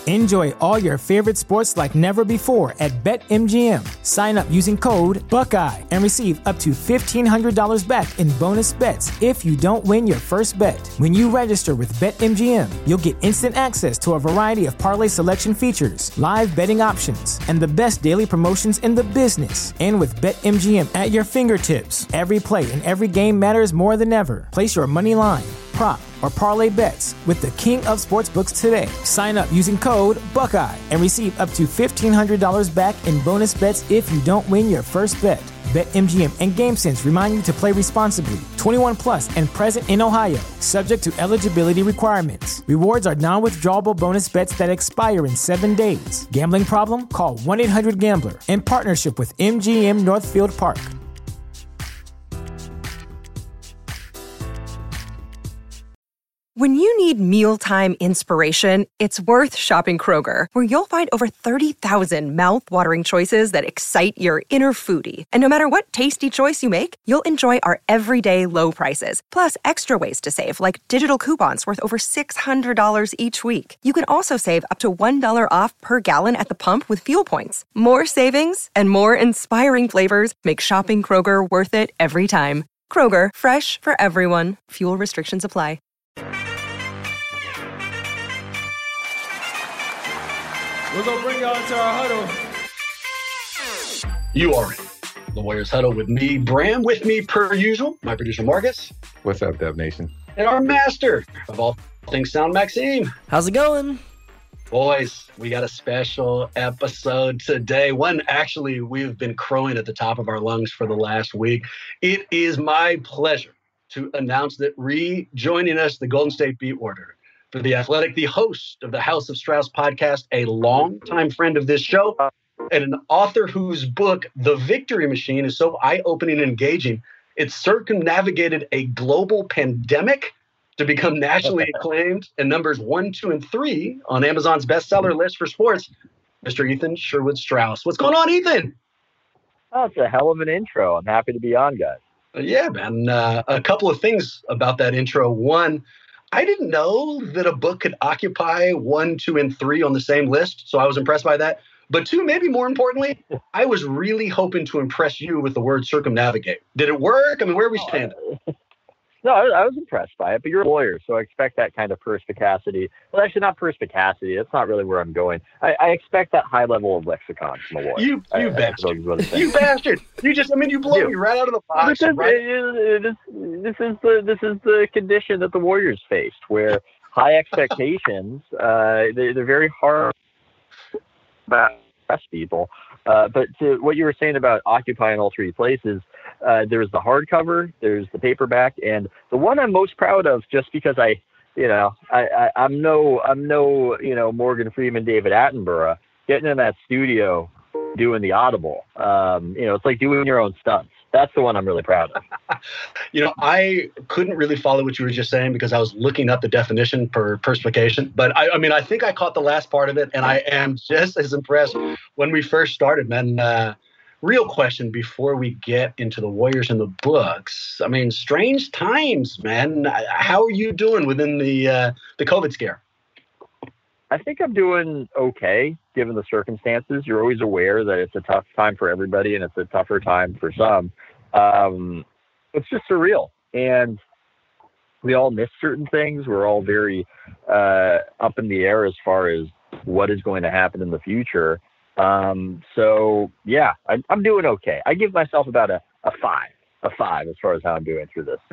Enjoy all your favorite sports like never before at BetMGM. Sign up using code Buckeye and receive up to $1,500 back in bonus bets if you don't win your first bet. When you register with BetMGM, you'll get instant access to a variety of parlay selection features, live betting options, and the best daily promotions in the business. And with BetMGM at your fingertips, every play and every game matters more than ever. Place your money line, prop, or parlay bets with the king of sportsbooks today. Sign up using code Buckeye and receive up to $1,500 back in bonus bets if you don't win your first bet. BetMGM and GameSense remind you to play responsibly. 21 plus and present in Ohio, subject to eligibility requirements. Rewards are non-withdrawable bonus bets that expire in 7 days. Gambling problem? Call 1-800-GAMBLER. In partnership with MGM Northfield Park. When you need mealtime inspiration, it's worth shopping Kroger, where you'll find over 30,000 mouth-watering choices that excite your inner foodie. And no matter what tasty choice you make, you'll enjoy our everyday low prices, plus extra ways to save, like digital coupons worth over $600 each week. You can also save up to $1 off per gallon at the pump with fuel points. More savings and more inspiring flavors make shopping Kroger worth it every time. Kroger, fresh for everyone. Fuel restrictions apply. We're going to bring y'all into our huddle. You are in the Warriors Huddle with me, Bram. With me, per usual, my producer, Marcus. What's up, Dev Nation? And our master of all things sound, Maxime. How's it going? Boys, we got a special episode today. One, actually, we've been crowing at the top of our lungs for the last week. It is my pleasure to announce that rejoining us, the Golden State beat writer for The Athletic, the host of the House of Strauss podcast, a longtime friend of this show, and an author whose book, The Victory Machine, is so eye-opening and engaging. It circumnavigated a global pandemic to become nationally acclaimed and numbers 1, 2, and 3 on Amazon's bestseller list for sports. Mr. Ethan Sherwood Strauss. What's going on, Ethan? Oh, it's a hell of an intro. I'm happy to be on, guys. Yeah, man. A couple of things about that intro. One, I didn't know that a book could occupy 1, 2, and 3 on the same list, so I was impressed by that. But two, maybe more importantly, I was really hoping to impress you with the word circumnavigate. Did it work? I mean, where are we standing? No, I was impressed by it, but you're a lawyer, so I expect that kind of perspicacity. Well, actually, not perspicacity. That's not really where I'm going. I expect that high level of lexicon from a lawyer. You bastard. You bastard. You blow me right out of the box. This is the condition that the Warriors faced, where high expectations, they're very hard to press people. But to what you were saying about occupying all three places, there's the hardcover, there's the paperback, and the one I'm most proud of, just because I'm no Morgan Freeman, David Attenborough, getting in that studio, doing the Audible. It's like doing your own stunts. That's the one I'm really proud of. I couldn't really follow what you were just saying because I was looking up the definition for perspication. But I think I caught the last part of it, and I am just as impressed when we first started, man. Real question before we get into the Warriors and the books. I mean, strange times, man. How are you doing within the COVID scare? I think I'm doing okay, given the circumstances. You're always aware that it's a tough time for everybody, and it's a tougher time for some. It's just surreal. And we all miss certain things. We're all very up in the air as far as what is going to happen in the future. So yeah, I'm doing okay. I give myself about a 5 as far as how I'm doing through this.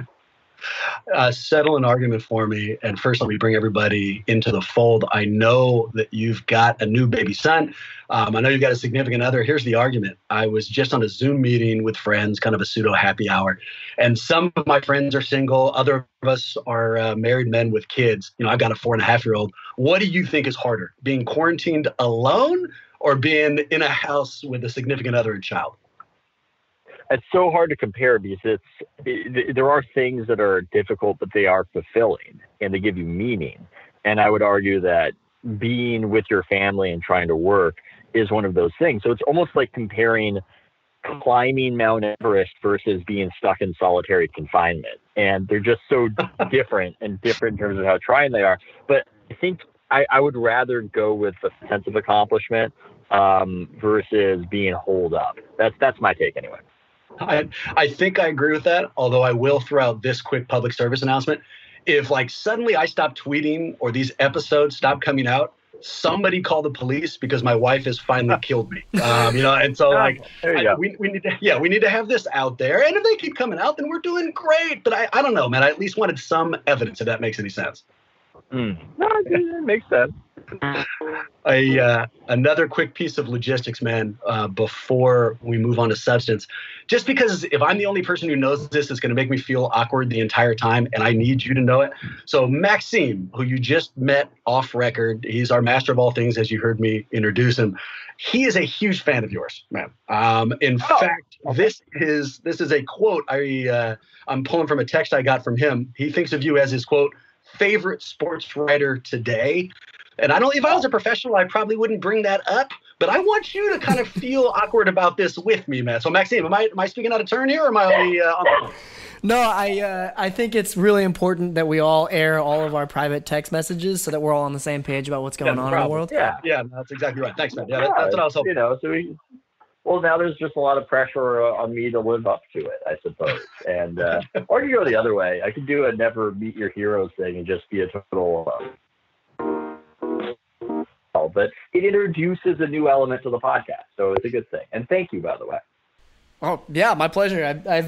Settle an argument for me. And first, let me bring everybody into the fold. I know that you've got a new baby son. I know you've got a significant other. Here's the argument. I was just on a Zoom meeting with friends, kind of a pseudo happy hour. And some of my friends are single. Other of us are married men with kids. I've got a 4.5-year-old. What do you think is harder, being quarantined alone or being in a house with a significant other and child? It's so hard to compare because there are things that are difficult, but they are fulfilling and they give you meaning. And I would argue that being with your family and trying to work is one of those things. So it's almost like comparing climbing Mount Everest versus being stuck in solitary confinement. And they're just so different in terms of how trying they are. But I think I would rather go with the sense of accomplishment versus being holed up. That's my take anyway. I think I agree with that, although I will throw out this quick public service announcement. If like suddenly I stop tweeting or these episodes stop coming out, somebody call the police because my wife has finally killed me. And so like we need to have this out there. And if they keep coming out, then we're doing great. But I don't know, man. I at least wanted some evidence if that makes any sense. No, it makes sense. Another quick piece of logistics, man, before we move on to substance, just because if I'm the only person who knows this, it's going to make me feel awkward the entire time, and I need you to know it. So Maxime, who you just met off record, he's our master of all things, as you heard me introduce him. He is a huge fan of yours, man. In fact, this is a quote I'm pulling from a text I got from him. He thinks of you as his, quote, favorite sports writer today. And if I was a professional, I probably wouldn't bring that up, but I want you to kind of feel awkward about this with me, man. So Maxime, am I speaking out of turn here, or am I on the... No, I think it's really important that we all air all of our private text messages so that we're all on the same page about what's going on in the world. Yeah, that's exactly right. Thanks, man. Yeah, that's what I was hoping. Well, now there's just a lot of pressure on me to live up to it, I suppose. And or you go the other way. I could do a never meet your heroes thing and just be a total. But it introduces a new element to the podcast, so it's a good thing. And thank you, by the way. Oh yeah, my pleasure.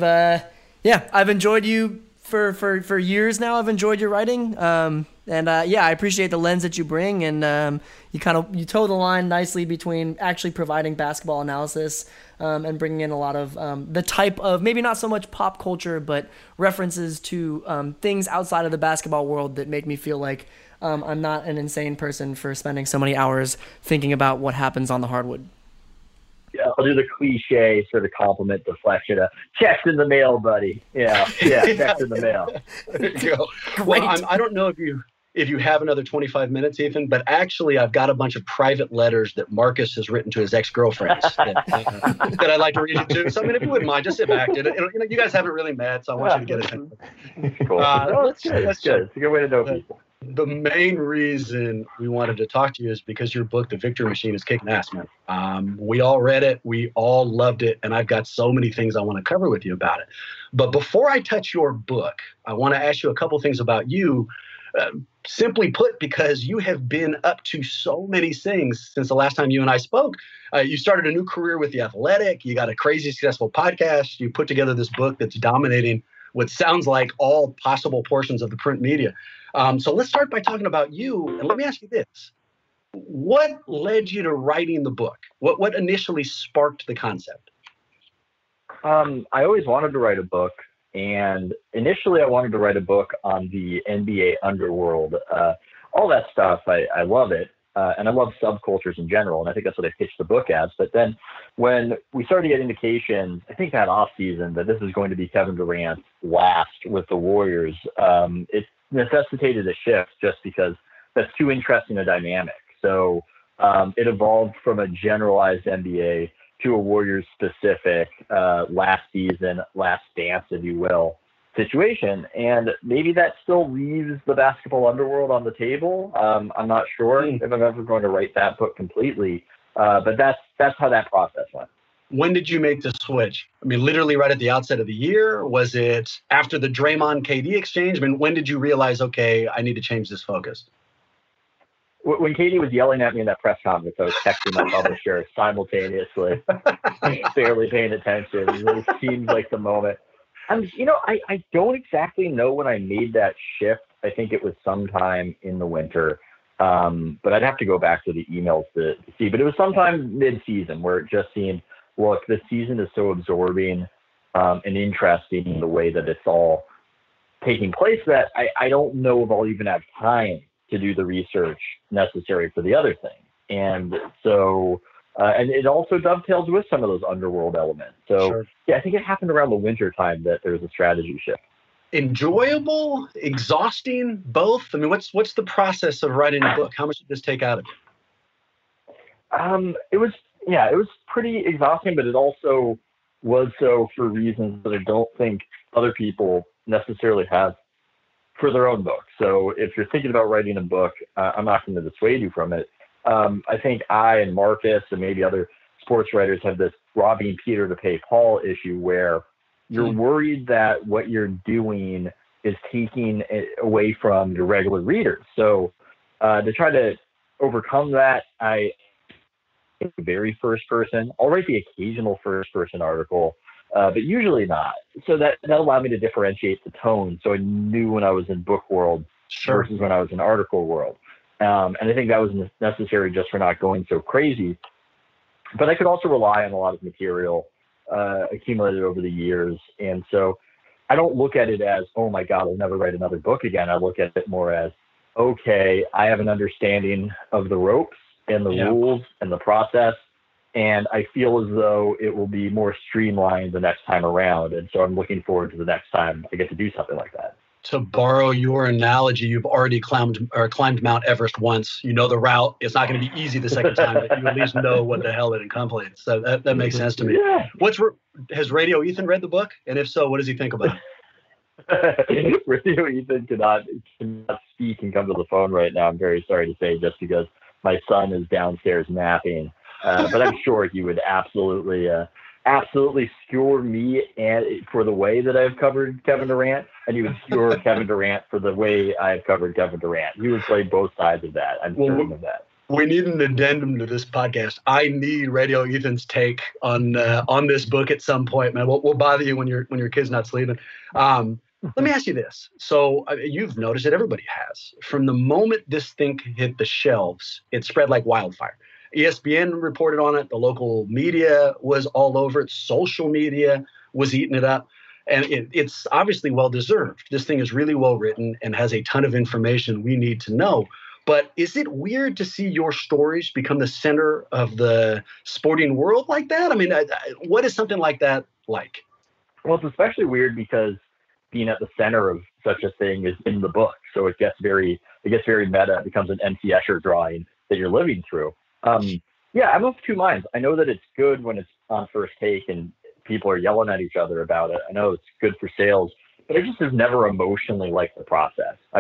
I've enjoyed you for years now. I've enjoyed your writing. I appreciate the lens that you bring, and you toe the line nicely between actually providing basketball analysis and bringing in a lot of the type of, maybe not so much pop culture, but references to things outside of the basketball world that make me feel like I'm not an insane person for spending so many hours thinking about what happens on the hardwood. Yeah, I'll do the cliche sort of compliment deflection. Checks in the mail, buddy. Yeah, checks in the mail. There you go. Well, I don't know if you have another 25 minutes, Ethan, but actually I've got a bunch of private letters that Marcus has written to his ex-girlfriends that I'd like to read you to. So, if you wouldn't mind, just sit back. You guys haven't really met, so I want you to get it. Cool. That's good. It's a good way to know people. The main reason we wanted to talk to you is because your book, The Victory Machine, is kicking ass, man. We all read it. We all loved it. And I've got so many things I want to cover with you about it. But before I touch your book, I want to ask you a couple things about you. Simply put, because you have been up to so many things since the last time you and I spoke. You started a new career with The Athletic. You got a crazy successful podcast. You put together this book that's dominating what sounds like all possible portions of the print media. So let's start by talking about you. And let me ask you this. What led you to writing the book? What initially sparked the concept? I always wanted to write a book. And initially I wanted to write a book on the NBA underworld. All that stuff, I love it. And I love subcultures in general. And I think that's what I pitched the book as. But then when we started to get indications, I think that off season, that this is going to be Kevin Durant's last with the Warriors, it necessitated a shift just because that's too interesting a dynamic. So it evolved from a generalized NBA to a Warriors specific last season, last dance, if you will, situation. And maybe that still leaves the basketball underworld on the table. I'm not sure if I'm ever going to write that book completely, but that's how that process went. When did you make the switch? Literally right at the outset of the year? Was it after the Draymond KD exchange? When did you realize, okay, I need to change this focus? When KD was yelling at me in that press conference, I was texting my publisher simultaneously, barely paying attention. It seemed like the moment. I don't exactly know when I made that shift. I think it was sometime in the winter, but I'd have to go back to the emails to see. But it was sometime mid-season where it just seemed, look, this season is so absorbing and interesting in the way that it's all taking place that I don't know if I'll even have time to do the research necessary for the other thing. And so, and it also dovetails with some of those underworld elements. So sure. Yeah, I think it happened around the winter time that there was a strategy shift. Enjoyable, exhausting, both? What's the process of writing a book? How much did this take out of you? It was pretty exhausting, but it also was so for reasons that I don't think other people necessarily have for their own book. So if you're thinking about writing a book, I'm not going to dissuade you from it. I think I and Marcus and maybe other sports writers have this robbing Peter to pay Paul issue where you're worried that what you're doing is taking it away from your regular readers. So to try to overcome that, I very first person. I'll write the occasional first person article, but usually not. So that allowed me to differentiate the tone. So I knew when I was in book world versus when I was in article world. And I think that was necessary just for not going so crazy. But I could also rely on a lot of material accumulated over the years. And so I don't look at it as, oh my God, I'll never write another book again. I look at it more as, okay, I have an understanding of the ropes and the rules and the process. And I feel as though it will be more streamlined the next time around. And so I'm looking forward to the next time I get to do something like that. To borrow your analogy, you've already climbed Mount Everest once. You know the route. It's not going to be easy the second time, but you at least know what the hell it encompasses. So that makes sense to me. Yeah. Has Radio Ethan read the book? And if so, what does he think about it? Radio Ethan cannot speak and come to the phone right now. I'm very sorry to say, just because my son is downstairs napping. But I'm sure he would absolutely skewer me and for the way that I've covered Kevin Durant, and he would skewer Kevin Durant for the way I've covered Kevin Durant. He would play both sides of that. I'm certain of that. We need an addendum to this podcast. I need Radio Ethan's take on this book at some point, man. We'll bother you when your kid's not sleeping. Let me ask you this. So you've noticed it. Everybody has. From the moment this thing hit the shelves, it spread like wildfire. ESPN reported on it. The local media was all over it. Social media was eating it up. And it's obviously well-deserved. This thing is really well-written and has a ton of information we need to know. But is it weird to see your stories become the center of the sporting world like that? I mean, what is something like that like? Well, it's especially weird because being at the center of such a thing is in the book. So it gets very meta. It becomes an N.T. Escher drawing that you're living through. Yeah, I'm of two minds. I know that it's good when it's on First Take and people are yelling at each other about it. I know it's good for sales, but I just have never emotionally liked the process. I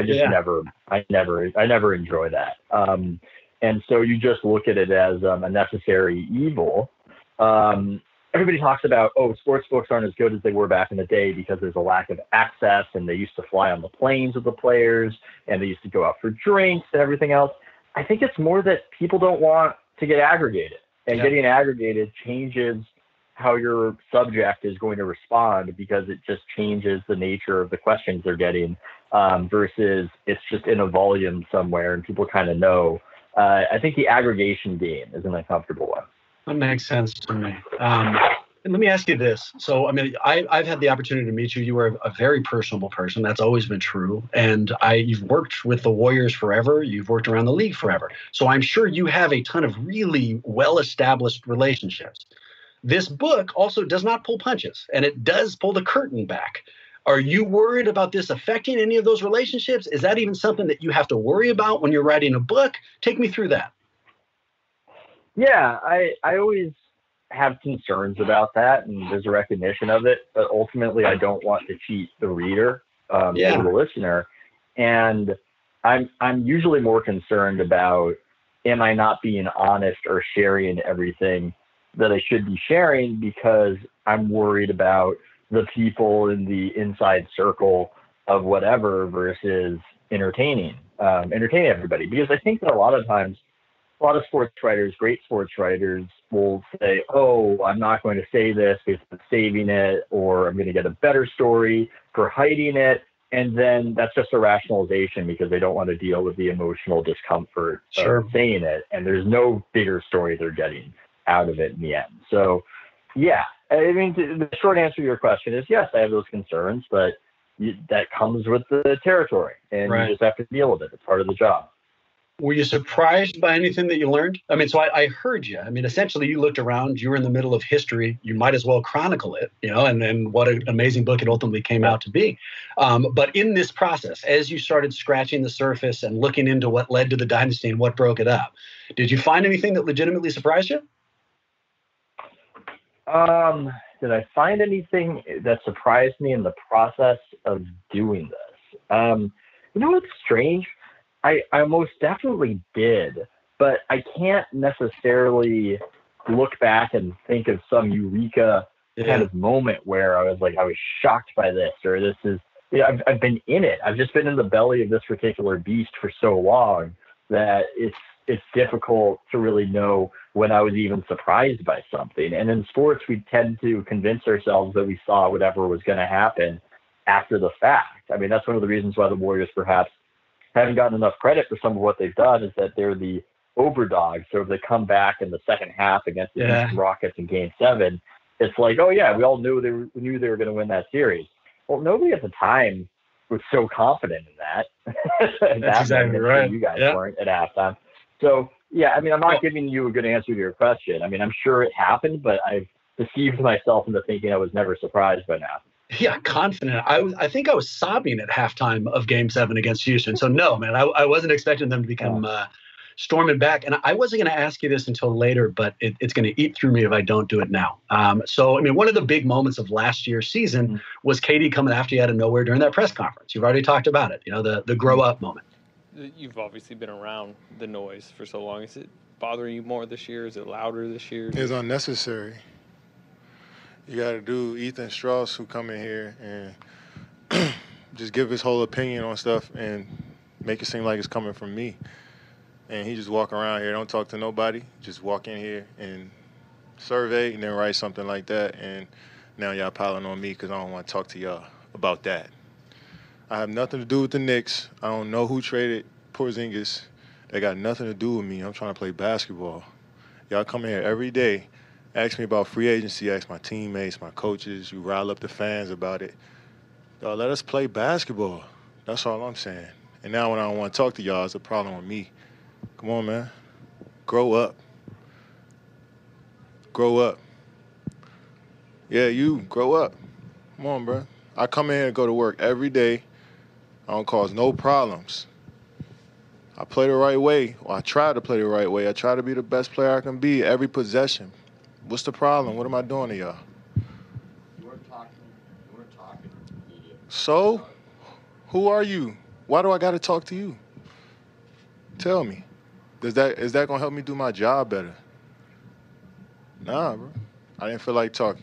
never enjoy that. And so you just look at it as a necessary evil. Everybody talks about, sports books aren't as good as they were back in the day because there's a lack of access, and they used to fly on the planes with the players, and they used to go out for drinks and everything else. I think it's more that people don't want to get aggregated, and getting aggregated changes how your subject is going to respond, because it just changes the nature of the questions they're getting, versus it's just in a volume somewhere and people kind of know. I think the aggregation game is an uncomfortable one. That makes sense to me. And let me ask you this. So, I mean, I've had the opportunity to meet you. You were a very personable person. That's always been true. And you've worked with the Warriors forever. You've worked around the league forever. So I'm sure you have a ton of really well-established relationships. This book also does not pull punches, and it does pull the curtain back. Are you worried about this affecting any of those relationships? Is that even something that you have to worry about when you're writing a book? Take me through that. Yeah, I always have concerns about that, and there's a recognition of it, but ultimately I don't want to cheat the reader or the listener. And I'm usually more concerned about, am I not being honest or sharing everything that I should be sharing, because I'm worried about the people in the inside circle of whatever versus entertaining everybody. Because I think that a lot of times, a lot of sports writers, great sports writers, will say, I'm not going to say this because I'm saving it, or I'm going to get a better story for hiding it. And then that's just a rationalization because they don't want to deal with the emotional discomfort of saying it. And there's no bigger story they're getting out of it in the end. So, yeah, I mean, the short answer to your question is yes, I have those concerns, but that comes with the territory, and you just have to deal with it. It's part of the job. Were you surprised by anything that you learned? I mean, so I heard you. I mean, essentially, you looked around. You were in the middle of history. You might as well chronicle it, and then what an amazing book it ultimately came out to be. But in this process, as you started scratching the surface and looking into what led to the dynasty and what broke it up, did you find anything that legitimately surprised you? Did I find anything that surprised me in the process of doing this? You know what's strange? I most definitely did, but I can't necessarily look back and think of some eureka kind of moment where I was shocked by this, or this is, I've been in it. I've just been in the belly of this particular beast for so long that it's difficult to really know when I was even surprised by something. And in sports, we tend to convince ourselves that we saw whatever was going to happen after the fact. I mean, that's one of the reasons why the Warriors perhaps haven't gotten enough credit for some of what they've done, is that they're the overdog. So if they come back in the second half against the Houston Rockets in Game 7, it's like, oh yeah, we all knew they were going to win that series. Well, nobody at the time was so confident in that. That's exactly right. You guys weren't at halftime. So yeah, I mean, I'm not giving you a good answer to your question. I mean, I'm sure it happened, but I've deceived myself into thinking I was never surprised by now. Yeah, confident. I think I was sobbing at halftime of Game 7 against Houston. So no, man, I wasn't expecting them to become storming back. And I wasn't going to ask you this until later, but it's going to eat through me if I don't do it now. So, I mean, one of the big moments of last year's season was KD coming after you out of nowhere during that press conference. You've already talked about it, the grow up moment. You've obviously been around the noise for so long. Is it bothering you more this year? Is it louder this year? It's unnecessary. You got to do Ethan Strauss, who come in here and just give his whole opinion on stuff and make it seem like it's coming from me. And he just walk around here, don't talk to nobody, just walk in here and survey and then write something like that. And now y'all piling on me because I don't want to talk to y'all about that. I have nothing to do with the Knicks. I don't know who traded Porzingis. They got nothing to do with me. I'm trying to play basketball. Y'all come in here every day, ask me about free agency, ask my teammates, my coaches. You rile up the fans about it. Y'all let us play basketball. That's all I'm saying. And now when I don't want to talk to y'all, it's a problem with me. Come on, man. Grow up. Grow up. Yeah, you grow up. Come on, bro. I come in here and go to work every day. I don't cause no problems. I play the right way. Or I try to play the right way. I try to be the best player I can be every possession. What's the problem? What am I doing to y'all? You weren't talking. So? Who are you? Why do I got to talk to you? Tell me. Is that going to help me do my job better? Nah, bro. I didn't feel like talking.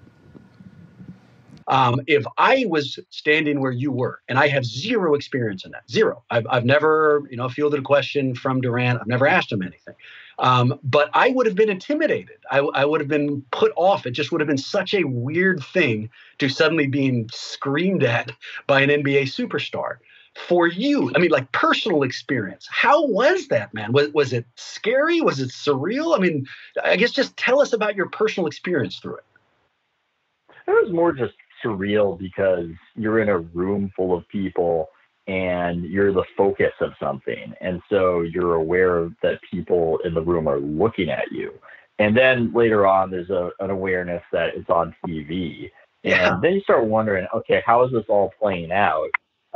If I was standing where you were, and I have zero experience in that, zero. I've never, fielded a question from Durant. I've never asked him anything. But I would have been intimidated. I would have been put off. It just would have been such a weird thing to suddenly being screamed at by an NBA superstar. For you, I mean, like personal experience, how was that, man? Was it scary? Was it surreal? I mean, I guess just tell us about your personal experience through it. It was more just surreal because you're in a room full of people and you're the focus of something. And so you're aware that people in the room are looking at you. And then later on, there's an awareness that it's on TV. And then you start wondering, okay, how is this all playing out?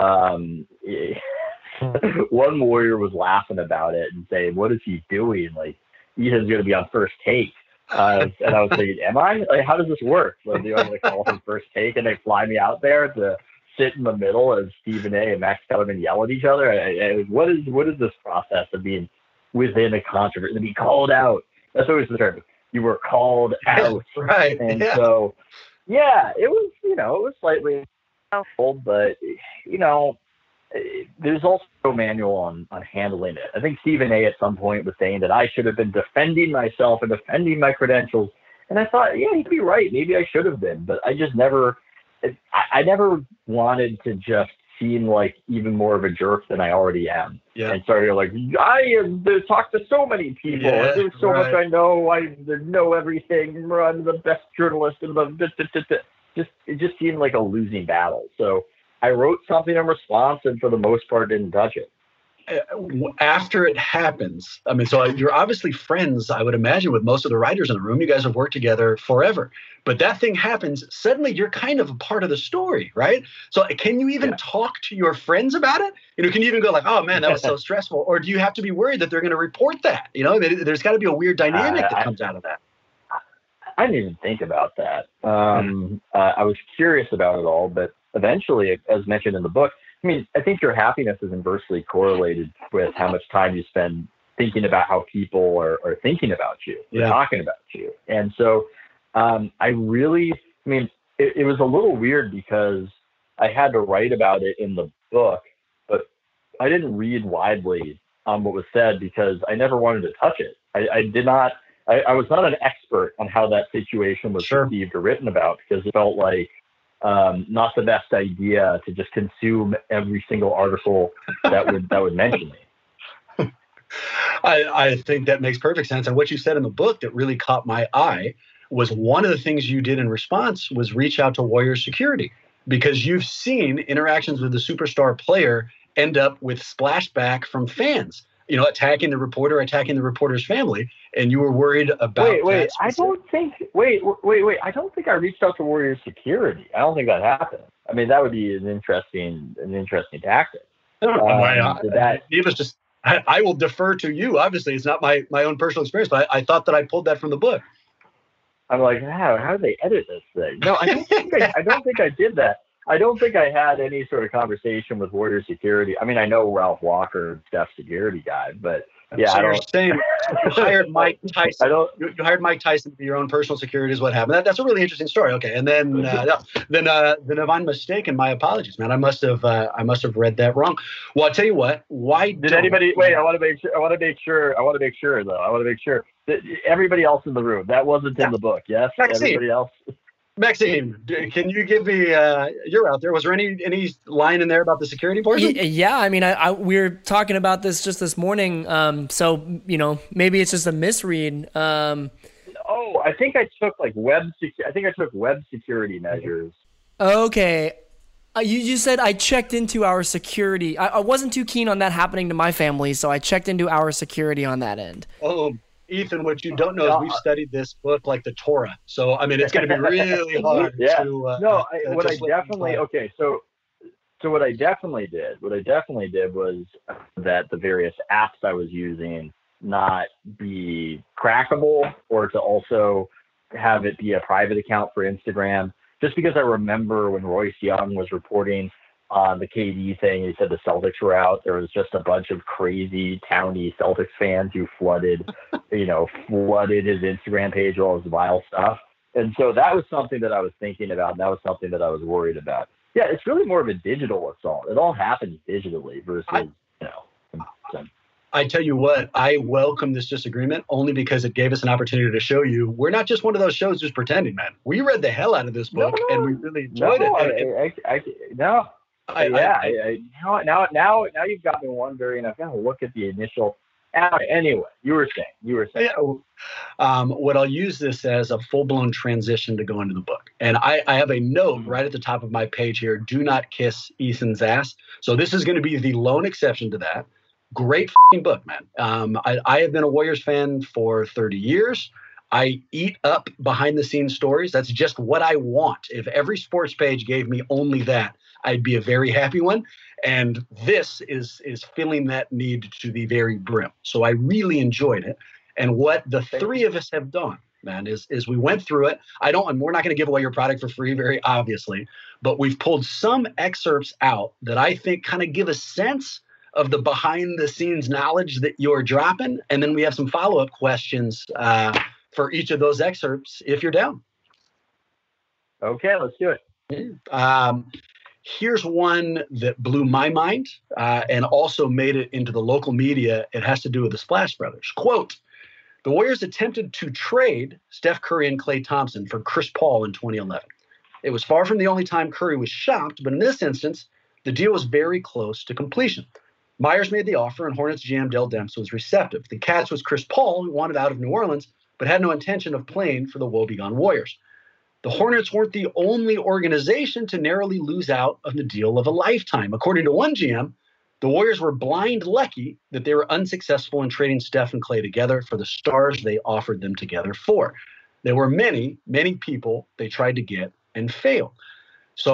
One Warrior was laughing about it and saying, what is he doing? Like, Ethan's going to be on First Take. And I was thinking, am I? Like, how does this work? Like, do I want to call him First Take and they fly me out there to sit in the middle as Stephen A. and Max Kellerman yell at each other? What is this process of being within a controversy, to be called out? That's always the term. You were called out. Right. And so, yeah, it was, it was slightly old, but, there's also a manual on handling it. I think Stephen A. at some point was saying that I should have been defending myself and defending my credentials. And I thought, yeah, he'd be right. Maybe I should have been, but I just never wanted to just seem like even more of a jerk than I already am. Yeah. And started like, I have talked to so many people. Yeah, there's so much I know. I know everything. I'm the best journalist in the it just seemed like a losing battle. So I wrote something in response and for the most part didn't touch it. After it happens, I mean, so you're obviously friends, I would imagine, with most of the writers in the room. You guys have worked together forever. But that thing happens, suddenly you're kind of a part of the story, right? So can you even talk to your friends about it? Can you even go like, oh, man, that was so stressful? Or do you have to be worried that they're going to report that? There's got to be a weird dynamic that comes out of that. I didn't even think about that. I was curious about it all, but eventually, as mentioned in the book, mean, I think your happiness is inversely correlated with how much time you spend thinking about how people are thinking about you, talking about you. And so it was a little weird because I had to write about it in the book, but I didn't read widely on what was said because I never wanted to touch it. I was not an expert on how that situation was perceived or written about because it felt like not the best idea to just consume every single article that would mention me. I think that makes perfect sense. And what you said in the book that really caught my eye was one of the things you did in response was reach out to Warriors Security, because you've seen interactions with the superstar player end up with splashback from fans, attacking the reporter, attacking the reporter's family. And you were worried about I don't think I reached out to Warriors Security. I don't think that happened. I mean, that would be an interesting tactic. It was just, I will defer to you. Obviously, it's not my own personal experience, but I thought that I pulled that from the book. I'm like, how do they edit this thing? No, I don't think I did that. I don't think I had any sort of conversation with Warrior Security. I mean, I know Ralph Walker, Steph's security guy, but yeah, so you're saying you hired Mike Tyson. You hired Mike Tyson to be your own personal security is what happened. That's a really interesting story. Okay, and then if I'm mistaken, my apologies, man. I must have read that wrong. Well, I'll tell you what. Why did anybody? Wait, I want to make sure that everybody else in the room that wasn't in the book. Yes, Maxime. Everybody else. Maxime, can you give me? You're out there. Was there any line in there about the security portion? Yeah, I mean, we were talking about this just this morning. So maybe it's just a misread. I think I took web security measures. Okay. You said I checked into our security. I wasn't too keen on that happening to my family, so I checked into our security on that end. Oh, Ethan, what you don't know is we've studied this book like the Torah. So, I mean, it's going to be really hard what I definitely did was that the various apps I was using not be crackable, or to also have it be a private account for Instagram. Just because I remember when Royce Young was reporting on the KD thing, he said the Celtics were out. There was just a bunch of crazy towny Celtics fans who flooded his Instagram page with all his vile stuff. And so that was something that I was thinking about. And that was something that I was worried about. Yeah, it's really more of a digital assault. It all happens digitally versus, I tell you what, I welcome this disagreement only because it gave us an opportunity to show you we're not just one of those shows just pretending, man. We read the hell out of this book and we really enjoyed it. Now you've got me wondering. I've got to look at the initial. Anyway, you were saying. Yeah. What I'll use this as a full-blown transition to go into the book. And I have a note right at the top of my page here. Do not kiss Ethan's ass. So this is going to be the lone exception to that. Great book, man. I have been a Warriors fan for 30 years. I eat up behind the scenes stories. That's just what I want. If every sports page gave me only that, I'd be a very happy one. And this is filling that need to the very brim. So I really enjoyed it. And what the three of us have done, man, is we went through it. And we're not going to give away your product for free, very obviously, but we've pulled some excerpts out that I think kind of give a sense of the behind the scenes knowledge that you're dropping. And then we have some follow-up questions for each of those excerpts, if you're down. Okay, let's do it. Here's one that blew my mind and also made it into the local media. It has to do with the Splash Brothers. Quote, the Warriors attempted to trade Steph Curry and Klay Thompson for Chris Paul in 2011. It was far from the only time Curry was shocked, but in this instance, the deal was very close to completion. Myers made the offer, and Hornets GM Dell Demps was receptive. The catch was Chris Paul, who wanted out of New Orleans, but had no intention of playing for the woebegone Warriors. The Hornets weren't the only organization to narrowly lose out on the deal of a lifetime. According to one GM, the Warriors were blind lucky that they were unsuccessful in trading Steph and Klay together for the stars they offered them together for. There were many, many people they tried to get and failed. So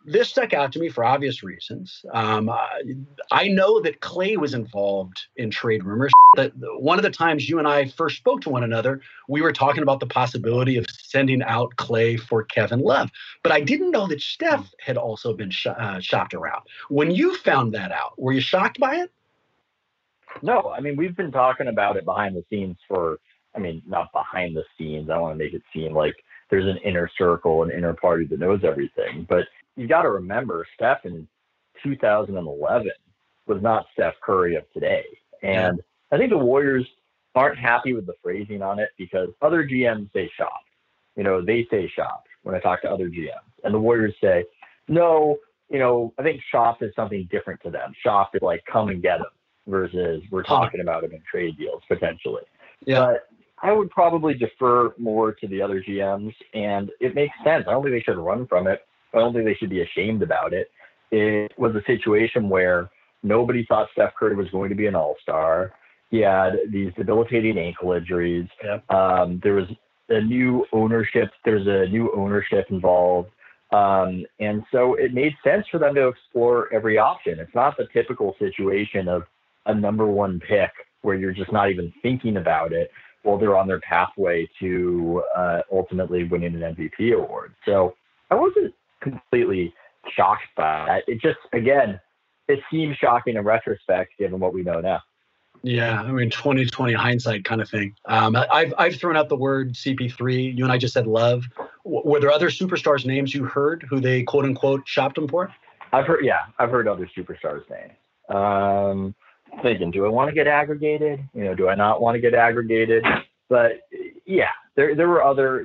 this stuck out to me for obvious reasons. I know that Clay was involved in trade rumors. That one of the times you and I first spoke to one another, we were talking about the possibility of sending out Clay for Kevin Love. But I didn't know that Steph had also been shopped around. When you found that out, were you shocked by it? No, I mean, we've been talking about it behind the scenes not behind the scenes. I don't want to make it seem like there's an inner circle, an inner party that knows everything. But you got to remember, Steph in 2011 was not Steph Curry of today. And I think the Warriors aren't happy with the phrasing on it because other GMs say shop. They say shop when I talk to other GMs. And the Warriors say, no, I think shop is something different to them. Shop is like come and get them versus we're talking about them in trade deals potentially. Yeah. But I would probably defer more to the other GMs, and it makes sense. I don't think they should run from it. I don't think they should be ashamed about it. It was a situation where nobody thought Steph Curry was going to be an all-star. He had these debilitating ankle injuries. Yep. There was a new ownership. There's a new ownership involved. And so it made sense for them to explore every option. It's not the typical situation of a number one pick where you're just not even thinking about it while they're on their pathway to ultimately winning an MVP award. So I wasn't completely shocked by that. It just, again, it seems shocking in retrospect given what we know now. Yeah, 2020 hindsight kind of thing. I've thrown out the word CP3. You and I just said Love. Were there other superstars' names you heard who they quote unquote shopped them for? I've heard other superstars' names. Thinking, do I want to get aggregated? Do I not want to get aggregated? But yeah, there were other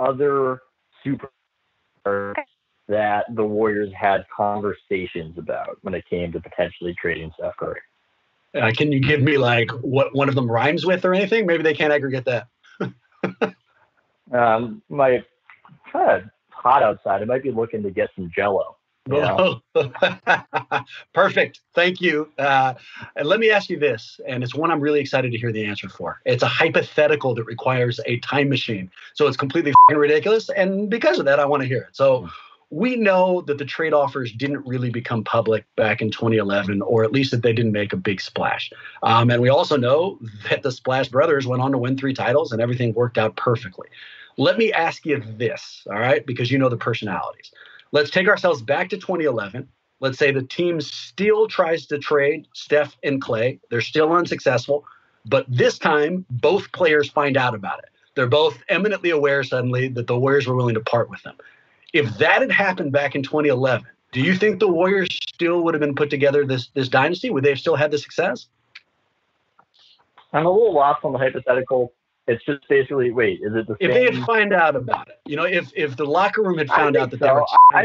superstars that the Warriors had conversations about when it came to potentially trading Steph Curry. Can you give me like what one of them rhymes with or anything? Maybe they can't aggregate that. My kind of hot outside. I might be looking to get some Jell-O. Perfect. Thank you. And let me ask you this, and it's one I'm really excited to hear the answer for. It's a hypothetical that requires a time machine. So it's completely ridiculous. And because of that, I want to hear it. So we know that the trade offers didn't really become public back in 2011, or at least that they didn't make a big splash. And we also know that the Splash Brothers went on to win 3 titles and everything worked out perfectly. Let me ask you this, all right, because you know the personalities. Let's take ourselves back to 2011. Let's say the team still tries to trade Steph and Clay. They're still unsuccessful, but this time both players find out about it. They're both eminently aware suddenly that the Warriors were willing to part with them. If that had happened back in 2011, do you think the Warriors still would have been put together this dynasty? Would they have still had the success? I'm a little lost on the hypothetical. It's just basically, wait, is it the same? If they had found out about it, if the locker room had found out that they were.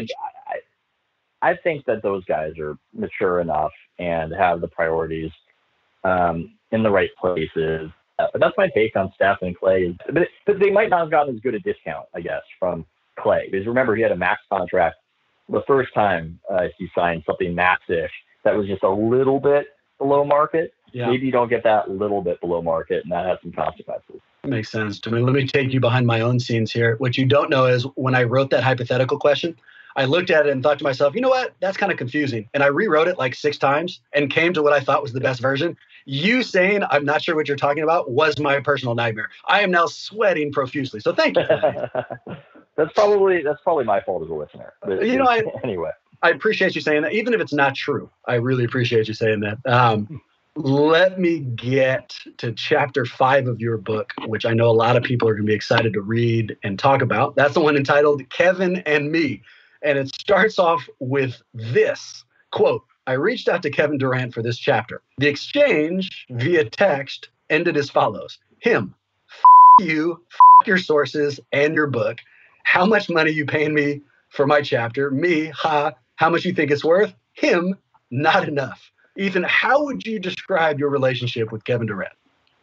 I think that those guys are mature enough and have the priorities in the right places. But that's my take on Steph and Clay. But they might not have gotten as good a discount, I guess, from Clay. Because remember, he had a max contract the first time he signed something max-ish that was just a little bit below market. Yeah. Maybe you don't get that little bit below market, and that has some consequences. Makes sense to me. Let me take you behind my own scenes here. What you don't know is when I wrote that hypothetical question, I looked at it and thought to myself, you know what? That's kind of confusing. And I rewrote it like 6 times and came to what I thought was the best version. You saying, I'm not sure what you're talking about, was my personal nightmare. I am now sweating profusely. So thank you for that. That's probably my fault as a listener. But, anyway. I appreciate you saying that. Even if it's not true, I really appreciate you saying that. Let me get to chapter 5 of your book, which I know a lot of people are going to be excited to read and talk about. That's the one entitled Kevin and Me. And it starts off with this quote: I reached out to Kevin Durant for this chapter. The exchange via text ended as follows. Him, you, your sources and your book. How much money you paying me for my chapter? Me, how much you think it's worth? Him, not enough. Ethan, how would you describe your relationship with Kevin Durant?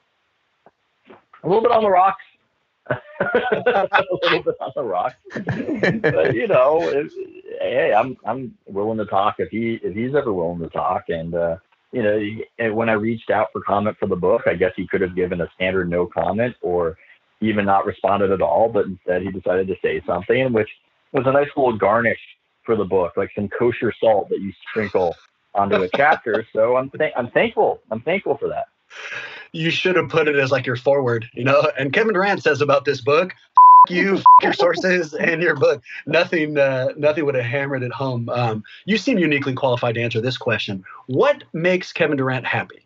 A little bit on the rocks. A little bit on the rocks. But, hey, I'm willing to talk if he's ever willing to talk. And, when I reached out for comment for the book, I guess he could have given a standard no comment or even not responded at all. But instead he decided to say something, which was a nice little garnish for the book, like some kosher salt that you sprinkle onto a chapter. So I'm thankful. I'm thankful for that. You should have put it as like your foreword, and Kevin Durant says about this book, you, your sources, and your book. Nothing would have hammered it home. You seem uniquely qualified to answer this question. What makes Kevin Durant happy?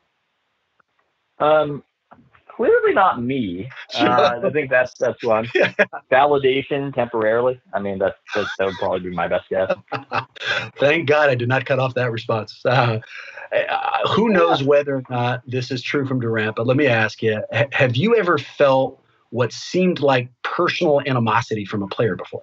Clearly not me. I think that's one. Validation temporarily. I mean, that would probably be my best guess. Thank God I did not cut off that response. Who knows whether or not this is true from Durant, but let me ask you, have you ever felt what seemed like personal animosity from a player before?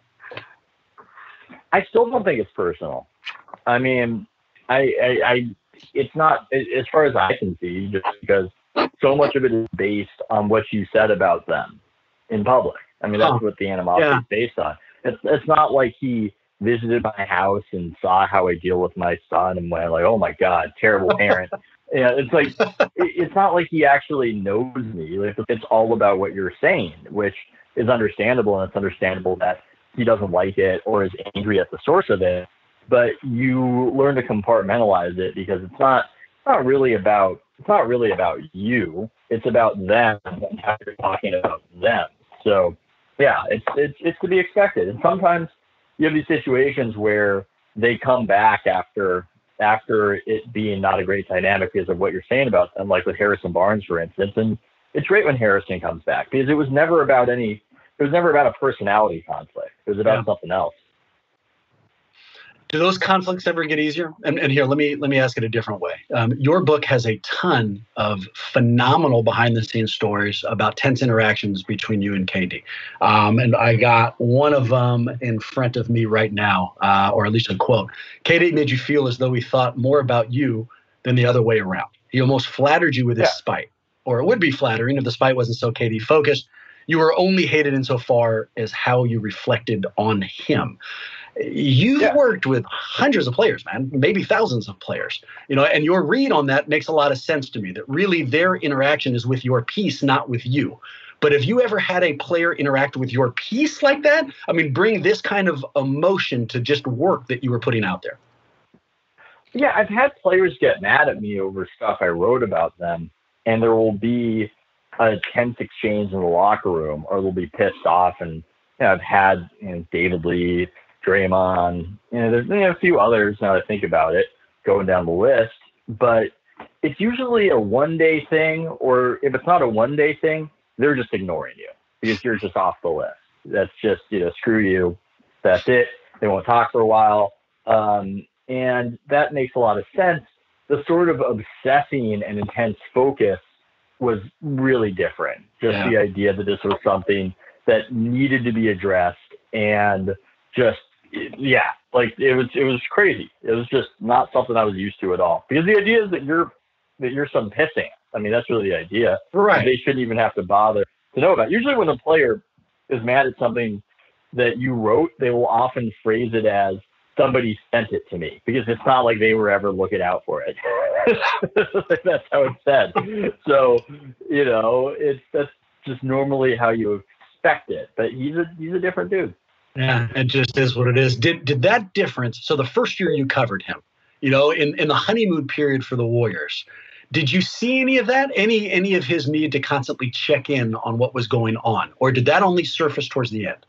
I still don't think it's personal. I mean, it's not, as far as I can see, just because so much of it is based on what you said about them in public. I mean, that's what the animosity is based on. It's not like he visited my house and saw how I deal with my son and went like, oh my God, terrible parent. It's like, it's not like he actually knows me. Like, it's all about what you're saying, which is understandable. And it's understandable that he doesn't like it or is angry at the source of it, but you learn to compartmentalize it because it's not really about you. It's about them and how you're talking about them. So yeah, it's to be expected. And sometimes you have these situations where they come back after it being not a great dynamic because of what you're saying about them, like with Harrison Barnes, for instance. And it's great when Harrison comes back because it was never about a personality conflict. It was about something else. Do those conflicts ever get easier? And here, let me ask it a different way. Your book has a ton of phenomenal behind-the-scenes stories about tense interactions between you and KD. And I got one of them in front of me right now, or at least a quote. KD made you feel as though he thought more about you than the other way around. He almost flattered you with his spite, or it would be flattering if the spite wasn't so KD focused. You were only hated insofar as how you reflected on him. You've worked with hundreds of players, man, maybe thousands of players, and your read on that makes a lot of sense to me, that really their interaction is with your piece, not with you. But have you ever had a player interact with your piece like that? I mean, bring this kind of emotion to just work that you were putting out there. Yeah, I've had players get mad at me over stuff I wrote about them, and there will be a tense exchange in the locker room, or they'll be pissed off. And I've had David Lee, Draymond, there's a few others now that I think about it going down the list, but it's usually a one-day thing, or if it's not a one-day thing, they're just ignoring you because you're just off the list. That's just, screw you. That's it. They won't talk for a while. And that makes a lot of sense. The sort of obsessing and intense focus was really different. Just the idea that this was something that needed to be addressed, and just, like it was crazy. It was just not something I was used to at all. Because the idea is that you're some pissing. I mean, that's really the idea. Right. They shouldn't even have to bother to know about it. Usually when a player is mad at something that you wrote, they will often phrase it as somebody sent it to me, because it's not like they were ever looking out for it. That's how it's said. So, that's just normally how you expect it. But he's a different dude. Yeah, it just is what it is. Did that difference? So the first year you covered him, in the honeymoon period for the Warriors, did you see any of that? Any of his need to constantly check in on what was going on, or did that only surface towards the end?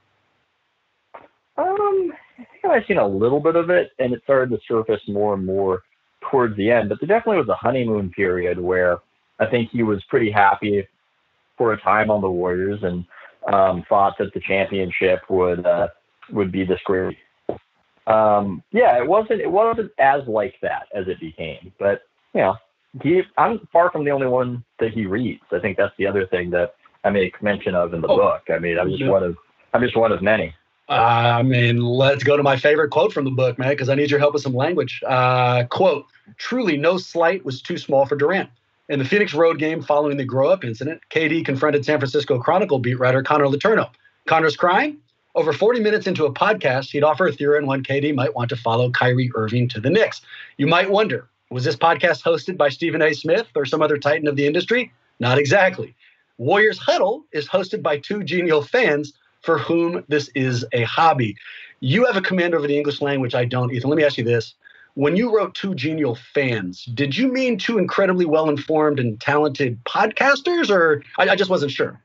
I think I've seen a little bit of it, and it started to surface more and more towards the end. But there definitely was a honeymoon period where I think he was pretty happy for a time on the Warriors, and thought that the championship would be this great. It wasn't as like that as it became, but I'm far from the only one that he reads. I think that's the other thing that I make mention of in the book. I mean, I'm just one of many. Let's go to my favorite quote from the book, man, because I need your help with some language. Quote, truly no slight was too small for Durant. In the Phoenix road game following the grow-up incident, KD confronted San Francisco Chronicle beat writer Connor Letourneau. Connor's crying? Over 40 minutes into a podcast, he'd offer a theory on when KD might want to follow Kyrie Irving to the Knicks. You might wonder, was this podcast hosted by Stephen A. Smith or some other titan of the industry? Not exactly. Warriors Huddle is hosted by two genial fans for whom this is a hobby. You have a command over the English language. I don't, Ethan. Let me ask you this. When you wrote two genial fans, did you mean two incredibly well-informed and talented podcasters, or I just wasn't sure?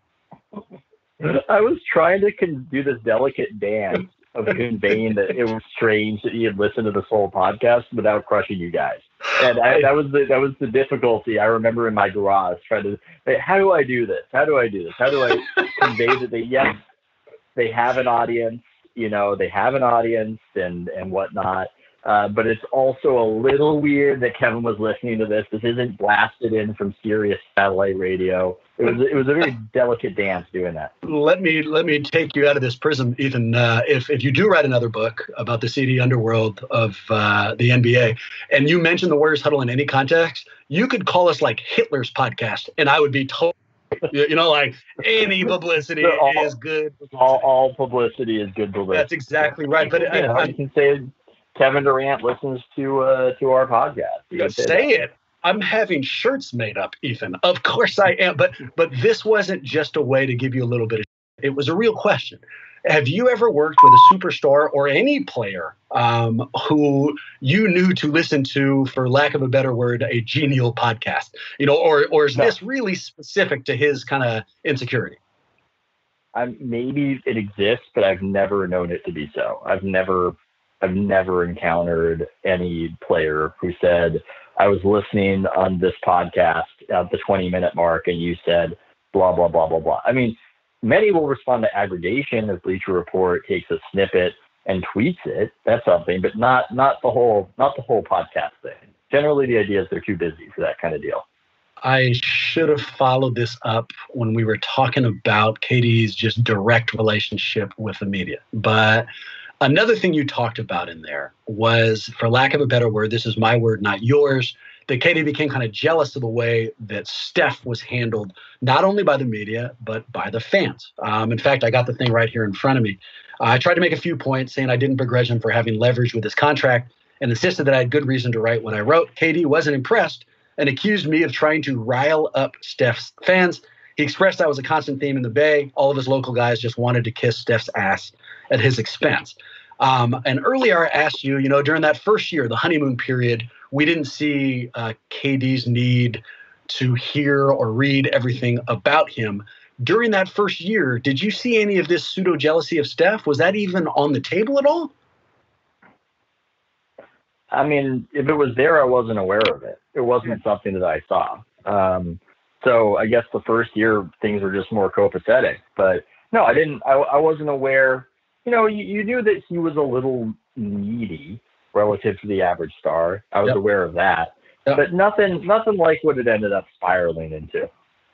I was trying to do this delicate dance of conveying that it was strange that you had listened to this whole podcast without crushing you guys. And that was the difficulty. I remember in my garage trying to, how do I do this? How do I do this? How do I convey that they have an audience, they have an audience and whatnot. But it's also a little weird that Kevin was listening to this. This isn't blasted in from Sirius satellite radio. It was a very delicate dance doing that. Let me take you out of this prism, Ethan. If you do write another book about the seedy underworld of the NBA, and you mention the Warriors huddle in any context, you could call us like Hitler's podcast, and I would be totally. Like any publicity is good. All publicity is good publicity. That's exactly right. But you can say Kevin Durant listens to our podcast. You say it. I'm having shirts made up, Ethan. Of course I am. But this wasn't just a way to give you a little bit of. It was a real question. Have you ever worked with a superstar or any player who you knew to listen to, for lack of a better word, a genial podcast? Or is this really specific to his kind of insecurity? Maybe it exists, but I've never known it to be so. I've never encountered any player who said, I was listening on this podcast at the 20-minute mark and you said blah, blah, blah, blah, blah. I mean, many will respond to aggregation if Bleacher Report takes a snippet and tweets it. That's something, but not the whole podcast thing. Generally, the idea is they're too busy for that kind of deal. I should have followed this up when we were talking about KD's just direct relationship with the media. But another thing you talked about in there was, for lack of a better word, this is my word, not yours, that KD became kind of jealous of the way that Steph was handled, not only by the media, but by the fans. In fact, I got the thing right here in front of me. I tried to make a few points saying I didn't begrudge him for having leverage with his contract and insisted that I had good reason to write what I wrote. KD wasn't impressed and accused me of trying to rile up Steph's fans. He expressed that was a constant theme in the Bay. All of his local guys just wanted to kiss Steph's ass at his expense. And earlier I asked you, during that first year, the honeymoon period, we didn't see KD's need to hear or read everything about him. During that first year, did you see any of this pseudo jealousy of Steph? Was that even on the table at all? I mean, if it was there, I wasn't aware of it. It wasn't something that I saw. So I guess the first year things were just more copacetic. But no, I didn't. I wasn't aware. You knew that he was a little needy relative to the average star. I was aware of that, but nothing like what it ended up spiraling into.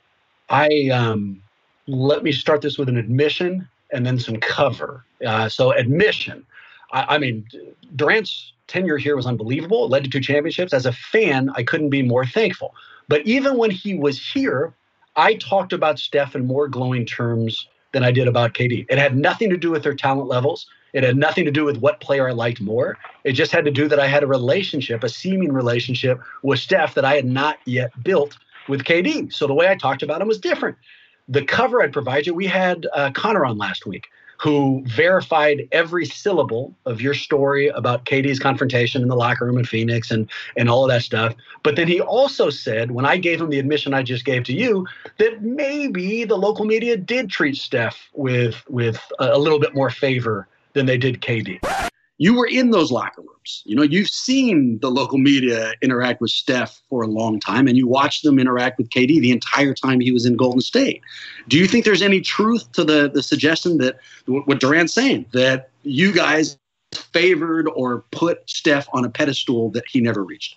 Let me start this with an admission and then some cover. So admission, I mean, Durant's tenure here was unbelievable. It led to 2 championships. As a fan, I couldn't be more thankful. But even when he was here, I talked about Steph in more glowing terms than I did about KD. It had nothing to do with their talent levels. It had nothing to do with what player I liked more. It just had to do that I had a seeming relationship with Steph that I had not yet built with KD. So the way I talked about him was different. The cover I'd provide you, we had Connor on last week, who verified every syllable of your story about KD's confrontation in the locker room in Phoenix and all of that stuff. But then he also said, when I gave him the admission I just gave to you, that maybe the local media did treat Steph with a little bit more favor than they did KD. You were in those locker rooms. You've seen the local media interact with Steph for a long time, and you watched them interact with KD the entire time he was in Golden State. Do you think there's any truth to the suggestion that what Durant's saying, that you guys favored or put Steph on a pedestal that he never reached?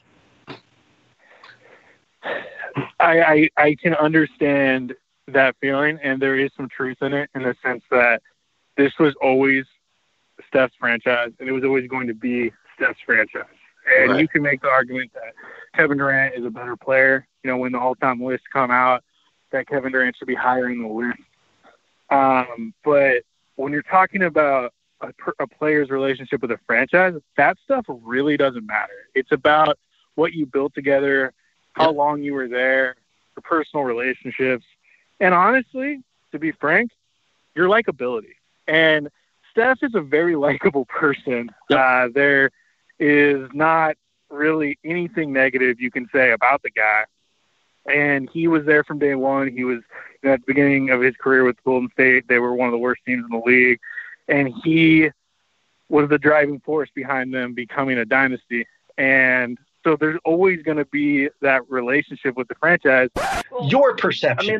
I can understand that feeling, and there is some truth in it, in the sense that this was always Steph's franchise, and it was always going to be Steph's franchise. And right. You can make the argument that Kevin Durant is a better player. When the all-time lists come out, that Kevin Durant should be higher in the list. But when you're talking about a player's relationship with a franchise, that stuff really doesn't matter. It's about what you built together, how long you were there, your personal relationships, and honestly, to be frank, your likability. And Steph is a very likable person. Yep. There is not really anything negative you can say about the guy. And he was there from day one. He was at the beginning of his career with Golden State. They were one of the worst teams in the league. And he was the driving force behind them becoming a dynasty. And so there's always going to be that relationship with the franchise. Your perception,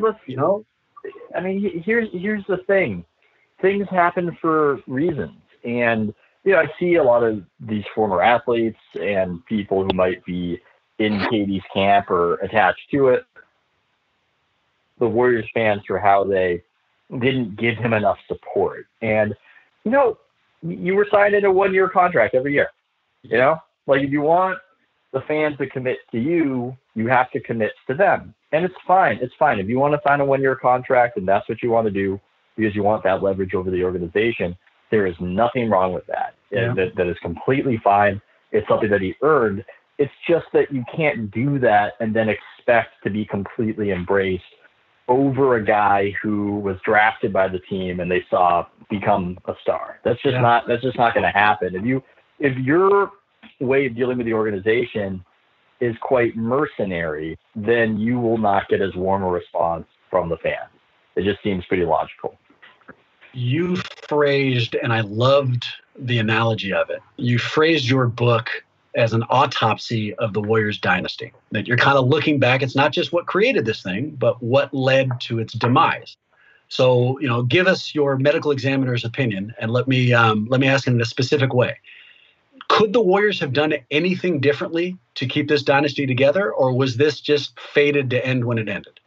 here's the thing. Things happen for reasons. And, I see a lot of these former athletes and people who might be in KD's camp or attached to it, the Warriors fans, for how they didn't give him enough support. And, you were signed in a 1-year contract every year. If you want the fans to commit to you, you have to commit to them. And it's fine. It's fine. If you want to sign a 1-year contract and that's what you want to do because you want that leverage over the organization, there is nothing wrong with that. Yeah. That is completely fine. It's something that he earned. It's just that you can't do that and then expect to be completely embraced over a guy who was drafted by the team and they saw become a star. That's just not going to happen. If your way of dealing with the organization is quite mercenary, then you will not get as warm a response from the fans. It just seems pretty logical. You phrased, and I loved the analogy of it, you phrased your book as an autopsy of the Warriors dynasty, that you're kind of looking back. It's not just what created this thing, but what led to its demise. So, give us your medical examiner's opinion, and let me ask it in a specific way. Could the Warriors have done anything differently to keep this dynasty together, or was this just fated to end when it ended?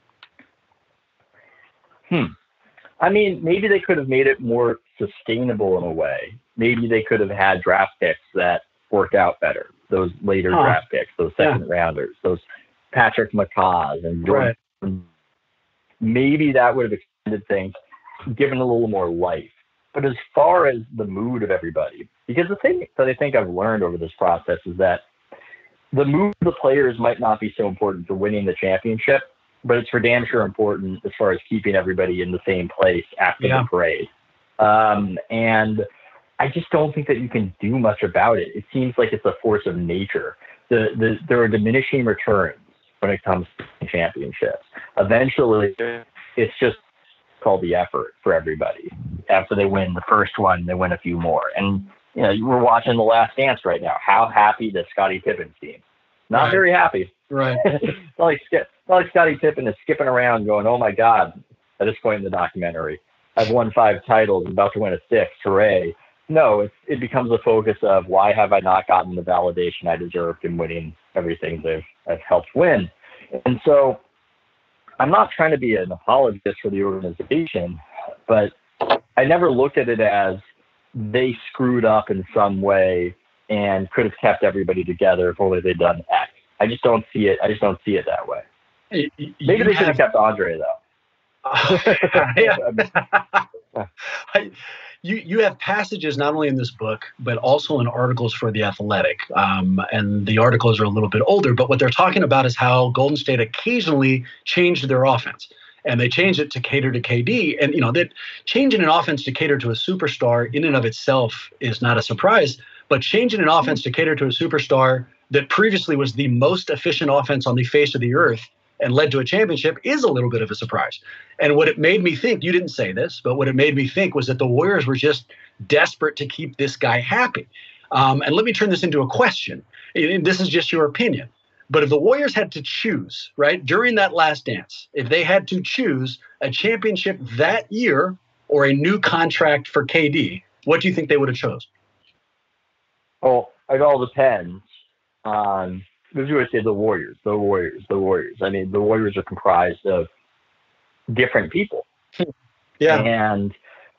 Maybe they could have made it more sustainable in a way. Maybe they could have had draft picks that worked out better. Those later draft picks, those second rounders, those Patrick McCaws and Jordan. Right. Maybe that would have extended things, given a little more life. But as far as the mood of everybody, because the thing that I think I've learned over this process is that the mood of the players might not be so important for winning the championship, but it's for damn sure important as far as keeping everybody in the same place after the parade. And I just don't think that you can do much about it. It seems like it's a force of nature. There are diminishing returns when it comes to championships. Eventually, it's just called the effort for everybody. After they win the first one, they win a few more. And, we're watching The Last Dance right now. How happy does Scottie Pippen seem? Not very happy. Right. It's not like Scottie Pippen is skipping around going, oh, my God, at this point in the documentary, I've won 5 titles, I'm about to win a 6th, hooray. No, it becomes a focus of why have I not gotten the validation I deserved in winning everything I've helped win. And so I'm not trying to be an apologist for the organization, but I never looked at it as they screwed up in some way and could have kept everybody together if only they'd done X. I just don't see it. That way. Maybe they should have kept Andre though. You have passages not only in this book, but also in articles for The Athletic. And the articles are a little bit older, but what they're talking about is how Golden State occasionally changed their offense. And they changed it to cater to KD. And, that changing an offense to cater to a superstar in and of itself is not a surprise. But changing an offense to cater to a superstar that previously was the most efficient offense on the face of the earth and led to a championship is a little bit of a surprise. And what it made me think, you didn't say this, but what it made me think was that the Warriors were just desperate to keep this guy happy. And let me turn this into a question. And this is just your opinion. But if the Warriors had to choose, right, during that Last Dance, if they had to choose a championship that year or a new contract for KD, what do you think they would have chose? Well, it all depends on, as you would say, the Warriors. I mean, the Warriors are comprised of different people. Yeah. And,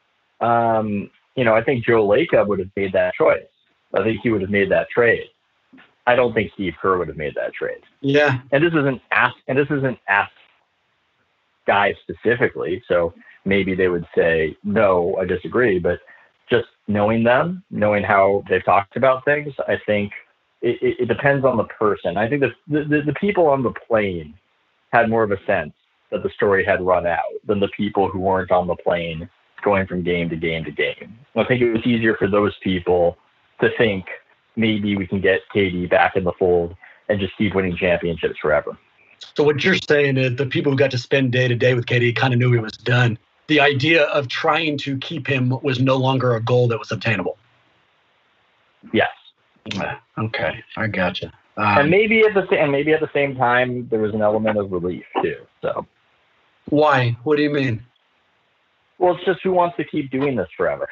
I think Joe Lacob would have made that choice. I think he would have made that trade. I don't think Steve Kerr would have made that trade. Yeah. And this isn't asked guys specifically, so maybe they would say, no, I disagree. But just knowing them, knowing how they've talked about things, I think it depends on the person. I think the people on the plane had more of a sense that the story had run out than the people who weren't on the plane going from game to game to game. I think it was easier for those people to think maybe we can get KD back in the fold and just keep winning championships forever. So what you're saying is the people who got to spend day to day with KD kind of knew he was done. The idea of trying to keep him was no longer a goal that was obtainable. Yes. Okay, I gotcha. And maybe at the same time there was an element of relief too. So why? What do you mean? Well, it's just who wants to keep doing this forever.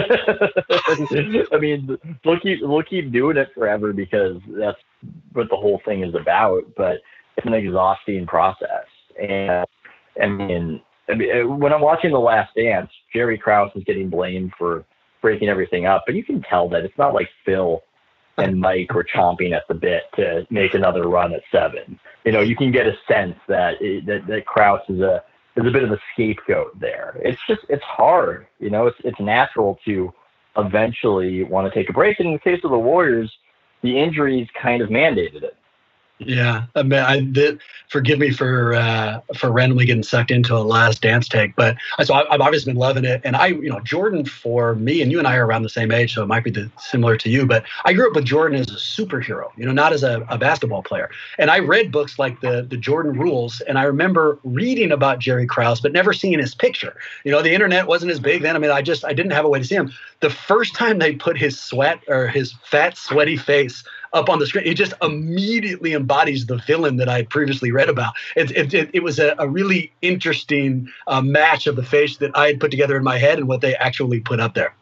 I mean, we'll keep doing it forever because that's what the whole thing is about. But it's an exhausting process. And I mean, when I'm watching The Last Dance, Jerry Krause is getting blamed for breaking everything up, but you can tell that it's not like Phil and Mike were chomping at the bit to make another run at 7. You know, you can get a sense that that Krause is a bit of a scapegoat there. It's hard. You know, it's natural to eventually want to take a break. And in the case of the Warriors, the injuries kind of mandated it. Yeah, I mean, forgive me for randomly getting sucked into a Last Dance take, but I've obviously been loving it. And Jordan, for me, and you and I are around the same age, so it might be similar to you, but I grew up with Jordan as a superhero, not as a basketball player. And I read books like the Jordan Rules, and I remember reading about Jerry Krause, but never seeing his picture. The internet wasn't as big then. I mean, I didn't have a way to see him. The first time they put his fat, sweaty face up on the screen, it just immediately embodies the villain that I had previously read about. It was a really interesting match of the face that I had put together in my head and what they actually put up there.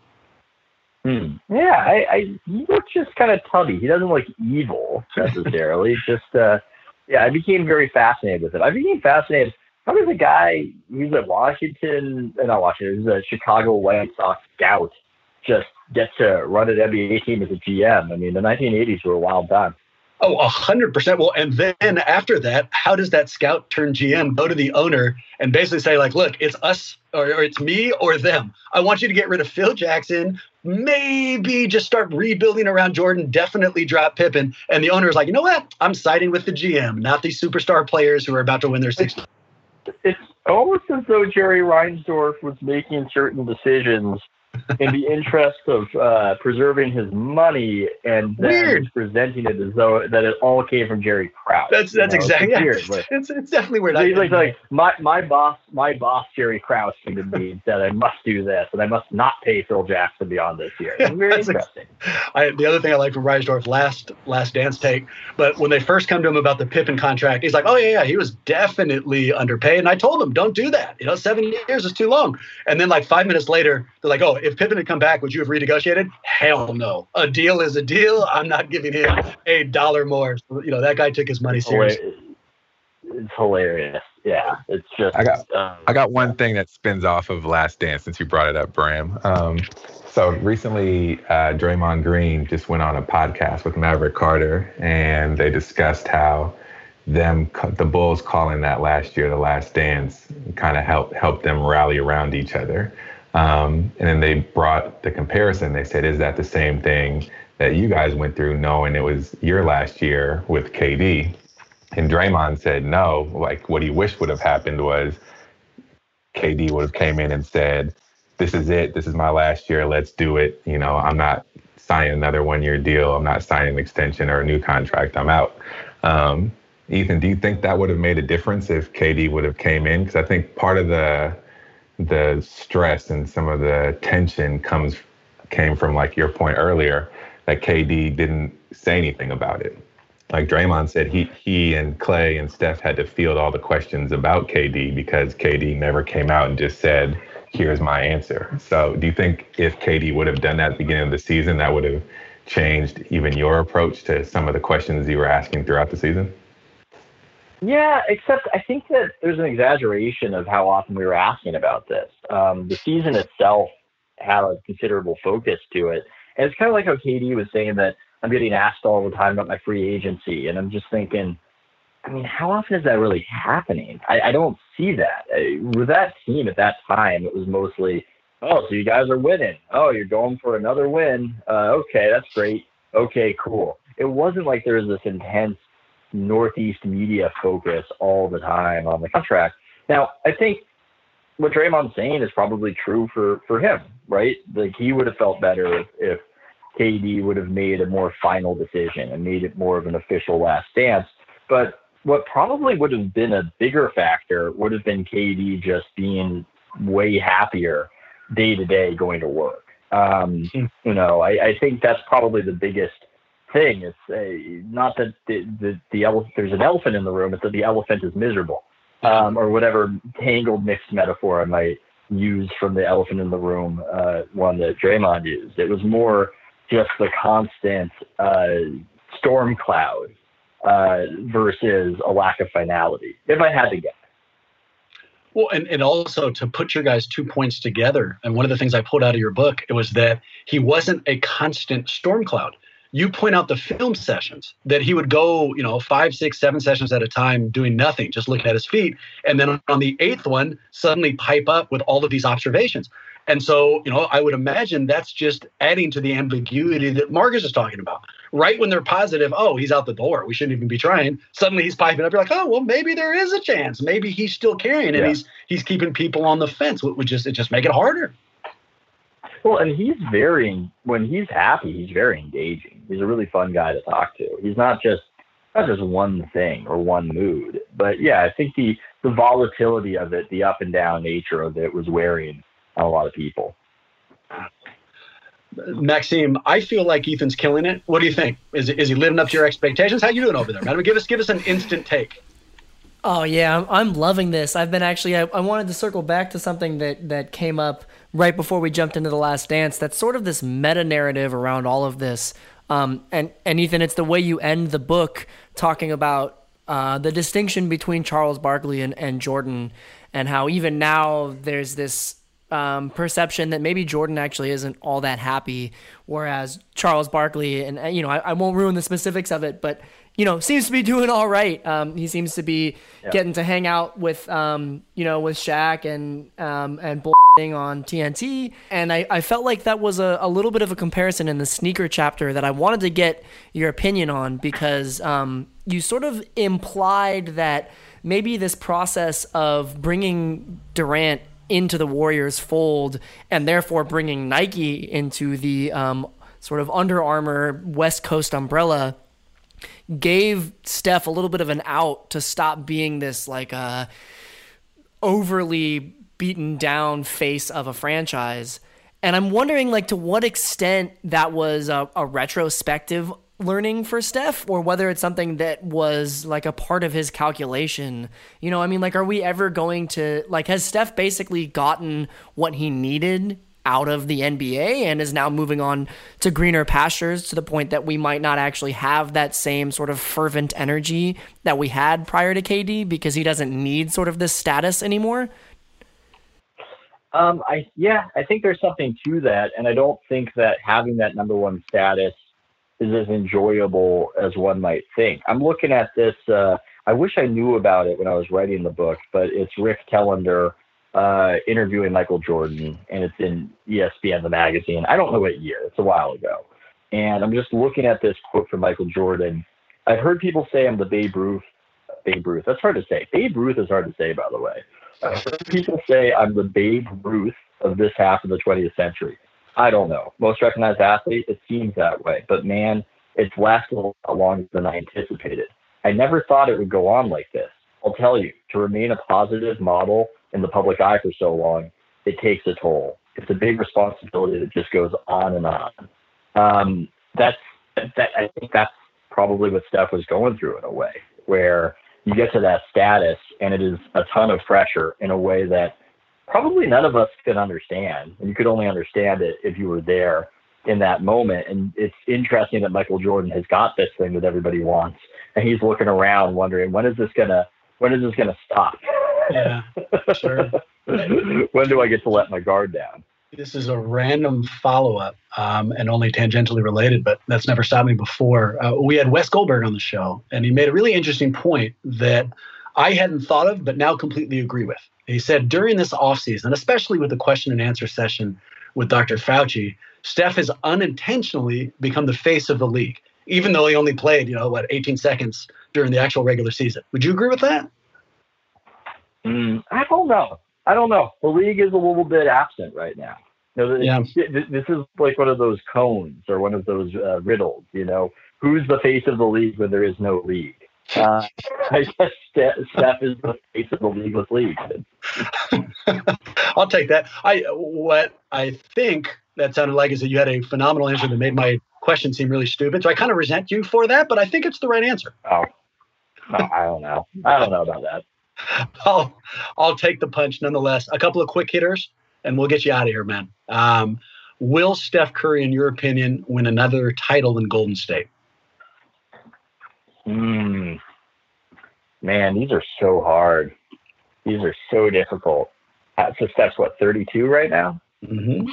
Yeah, he looks just kind of tubby. He doesn't look evil necessarily. I became very fascinated with it. I became fascinated. How does a guy who's at who's a Chicago White Sox scout just get to run an NBA team as a GM? I mean, the 1980s were a wild time. Oh, 100%. Well, and then after that, how does that scout turn GM go to the owner and basically say, like, look, it's us or it's me or them. I want you to get rid of Phil Jackson, maybe just start rebuilding around Jordan, definitely drop Pippen. And the owner is like, you know what? I'm siding with the GM, not these superstar players who are about to win their 60th. It's almost as though Jerry Reinsdorf was making certain decisions in the interest of preserving his money, and then presenting it as though that it all came from Jerry Krause. That's exactly weird. It's definitely weird. He's like my boss Jerry Krause came to me and said I must do this and I must not pay Phil Jackson beyond this year. It's very interesting. The other thing I like from Reinsdorf, last Dance take, but when they first come to him about the Pippen contract, he's like, oh yeah, he was definitely underpaid, and I told him don't do that. 7 years is too long. And then like 5 minutes later, they're like, oh, if Pippen had come back, would you have renegotiated? Hell no. A deal is a deal. I'm not giving him $1 more. So, that guy took his money seriously. It's hilarious. Yeah, it's just. I got one thing that spins off of Last Dance since you brought it up, Bram. So recently, Draymond Green just went on a podcast with Maverick Carter, and they discussed how the Bulls calling that last year the Last Dance kind of helped them rally around each other. And then they brought the comparison. They said, is that the same thing that you guys went through knowing it was your last year with KD? And Draymond said, no, like what he wished would have happened was KD would have came in and said, this is it. This is my last year. Let's do it. I'm not signing another 1-year deal. I'm not signing an extension or a new contract. I'm out. Ethan, do you think that would have made a difference if KD would have came in? Because I think part of the stress and some of the tension came from, like your point earlier, that KD didn't say anything about it. Like Draymond said, he and Clay and Steph had to field all the questions about KD because KD never came out and just said, here's my answer. So do you think if KD would have done that at the beginning of the season, that would have changed even your approach to some of the questions you were asking throughout the season? Yeah, except I think that there's an exaggeration of how often we were asking about this. The season itself had a considerable focus to it. And it's kind of like how KD was saying that I'm getting asked all the time about my free agency. And I'm just thinking, I mean, how often is that really happening? I don't see that. With that team at that time, it was mostly, oh, so you guys are winning. Oh, you're going for another win. Okay, that's great. Okay, cool. It wasn't like there was this intense Northeast media focus all the time on the contract. Now, I think what Draymond's saying is probably true for him. right? Like he would have felt better if KD would have made a more final decision and made it more of an official last dance. But what probably would have been a bigger factor would have been KD just being way happier day to day going to work. I think that's probably the biggest thing. It's not that there's an elephant in the room, it's that the elephant is miserable, or whatever tangled mixed metaphor I might use from the elephant in the room, one that Draymond used. It was more just the constant storm cloud versus a lack of finality, if I had to guess. Well, and also to put your guys' 2 points together, and one of the things I pulled out of your book, it was that he wasn't a constant storm cloud. You point out the film sessions that he would go, 5, 6, 7 sessions at a time doing nothing, just looking at his feet. And then on the 8th one, suddenly pipe up with all of these observations. And so, I would imagine that's just adding to the ambiguity that Marcus is talking about. Right when they're positive, oh, he's out the door, we shouldn't even be trying. Suddenly he's piping up. You're like, oh, well, maybe there is a chance. Maybe he's still carrying, and he's keeping people on the fence. It just make it harder. Well, and when he's happy, he's very engaging. He's a really fun guy to talk to. He's not just one thing or one mood. But yeah, I think the volatility of it, the up and down nature of it was wearing on a lot of people. Maxime, I feel like Ethan's killing it. What do you think? Is he living up to your expectations? How you doing over there, man? Give us an instant take. Oh yeah, I'm loving this. I've been I wanted to circle back to something that came up right before we jumped into The Last Dance. That's sort of this meta narrative around all of this. And Ethan, it's the way you end the book talking about the distinction between Charles Barkley and Jordan, and how even now there's this perception that maybe Jordan actually isn't all that happy, whereas Charles Barkley, and I won't ruin the specifics of it, but seems to be doing all right. He seems to be getting to hang out with with Shaq and bullshitting on TNT, and I felt like that was a little bit of a comparison in the sneaker chapter that I wanted to get your opinion on, because you sort of implied that maybe this process of bringing Durant into the Warriors fold, and therefore bringing Nike into the sort of Under Armour West Coast umbrella, gave Steph a little bit of an out to stop being this overly beaten down face of a franchise. And I'm wondering to what extent that was a retrospective learning for Steph, or whether it's something that was a part of his calculation. Are we ever going to, has Steph basically gotten what he needed out of the NBA and is now moving on to greener pastures, to the point that we might not actually have that same sort of fervent energy that we had prior to KD, because he doesn't need sort of this status anymore? I think there's something to that, and I don't think that having that number one status is as enjoyable as one might think. I'm looking at this. I wish I knew about it when I was writing the book, but it's Rick Tellender interviewing Michael Jordan, and it's in ESPN, the magazine. I don't know what year. It's a while ago. And I'm just looking at this quote from Michael Jordan. I've heard people say I'm the Babe Ruth. That's hard to say. Babe Ruth is hard to say, by the way. I've heard people say I'm the Babe Ruth of this half of the 20th century. I don't know. Most recognized athlete, it seems that way. But man, it's lasted a lot longer than I anticipated. I never thought it would go on like this. I'll tell you, to remain a positive model in the public eye for so long, it takes a toll. It's a big responsibility that just goes on and on. I think that's probably what Steph was going through in a way, where you get to that status and it is a ton of pressure in a way that probably none of us can understand. And you could only understand it if you were there in that moment. And it's interesting that Michael Jordan has got this thing that everybody wants, and he's looking around wondering, when is this gonna stop? Yeah, sure. When do I get to let my guard down? This is a random follow-up and only tangentially related, but that's never stopped me before. We had Wes Goldberg on the show, and he made a really interesting point that I hadn't thought of, but now completely agree with. He said during this offseason, especially with the question and answer session with Dr. Fauci, Steph has unintentionally become the face of the league, even though he only played, 18 seconds during the actual regular season. Would you agree with that? I don't know. The league is a little bit absent right now. This is like one of those cones or one of those riddles. Who's the face of the league when there is no league? I guess Steph is the face of the leagueless league. I'll take that. What I think that sounded like is that you had a phenomenal answer that made my question seem really stupid. So I kind of resent you for that, but I think it's the right answer. Oh, no, I don't know. I don't know about that. I'll take the punch nonetheless. A couple of quick hitters, and we'll get you out of here, man. Will Steph Curry, in your opinion, win another title in Golden State? Man, these are so hard. These are so difficult. So Steph's 32 right now? Mm-hmm.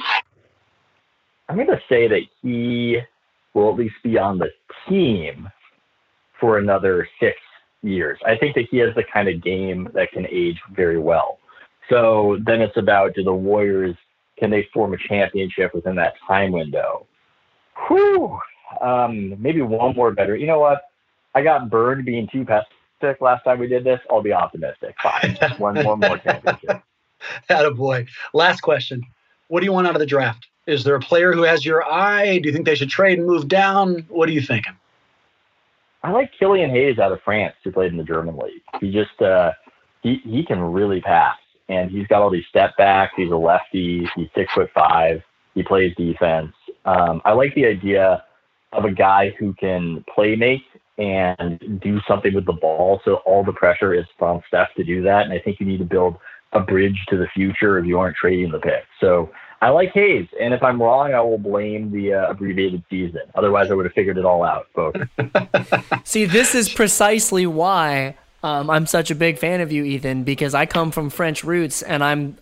I'm going to say that he will at least be on the team for another 6 years. I think that he has the kind of game that can age very well. So then it's about, do the Warriors, can they form a championship within that time window? Whew. Maybe one more better. You know what? I got burned being too pessimistic last time we did this. I'll be optimistic. Fine. One more championship. Attaboy. Last question. What do you want out of the draft? Is there a player who has your eye? Do you think they should trade and move down? What are you thinking? I like Killian Hayes out of France, who played in the German league. He just he can really pass, and he's got all these step backs. He's a lefty. He's 6'5". He plays defense. I like the idea of a guy who can play make and do something with the ball. So all the pressure is on Steph to do that. And I think you need to build a bridge to the future if you aren't trading the pick. So I like Hayes. And if I'm wrong, I will blame the abbreviated season. Otherwise, I would have figured it all out, folks. See, this is precisely why I'm such a big fan of you, Ethan, because I come from French roots, and I'm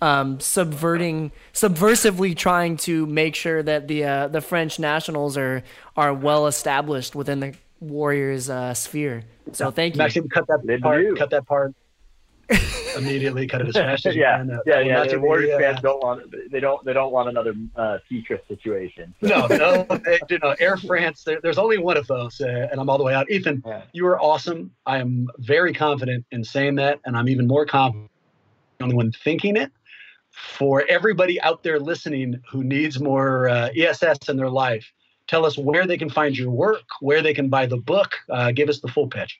subversively trying to make sure that the French nationals are well established within the Warriors sphere. So thank you. Maxime, cut that part. Immediately cut it as fast as you can. The Warriors fans don't want another Tetris situation. So. No, they do not. Air France, there's only one of those, and I'm all the way out. Ethan, you are awesome. I am very confident in saying that, and I'm even more confident when thinking it. For everybody out there listening who needs more ESS in their life, tell us where they can find your work, where they can buy the book. Give us the full pitch.